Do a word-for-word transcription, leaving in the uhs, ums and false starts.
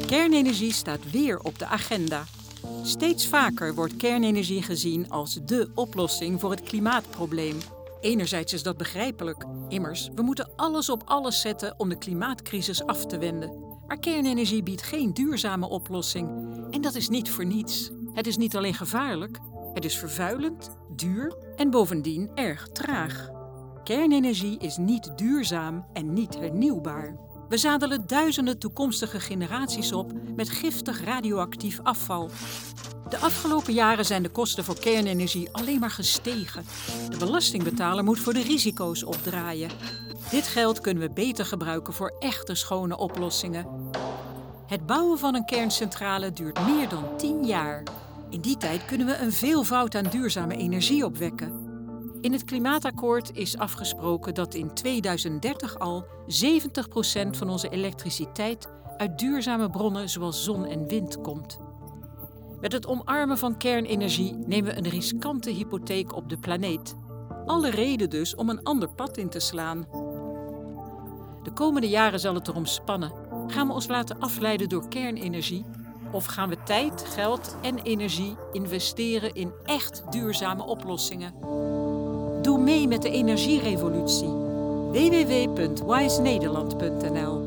Kernenergie staat weer op de agenda. Steeds vaker wordt kernenergie gezien als dé oplossing voor het klimaatprobleem. Enerzijds is dat begrijpelijk. Immers, we moeten alles op alles zetten om de klimaatcrisis af te wenden. Maar kernenergie biedt geen duurzame oplossing. En dat is niet voor niets. Het is niet alleen gevaarlijk, het is vervuilend, duur en bovendien erg traag. Kernenergie is niet duurzaam en niet hernieuwbaar. We zadelen duizenden toekomstige generaties op met giftig radioactief afval. De afgelopen jaren zijn de kosten voor kernenergie alleen maar gestegen. De belastingbetaler moet voor de risico's opdraaien. Dit geld kunnen we beter gebruiken voor echte schone oplossingen. Het bouwen van een kerncentrale duurt meer dan tien jaar. In die tijd kunnen we een veelvoud aan duurzame energie opwekken. In het klimaatakkoord is afgesproken dat in tweeduizend dertig al zeventig procent van onze elektriciteit uit duurzame bronnen zoals zon en wind komt. Met het omarmen van kernenergie nemen we een riskante hypotheek op de planeet. Alle reden dus om een ander pad in te slaan. De komende jaren zal het erom spannen. Gaan we ons laten afleiden door kernenergie? Of gaan we tijd, geld en energie investeren in echt duurzame oplossingen? Doe mee met de energierevolutie. w w w punt wise nederland punt n l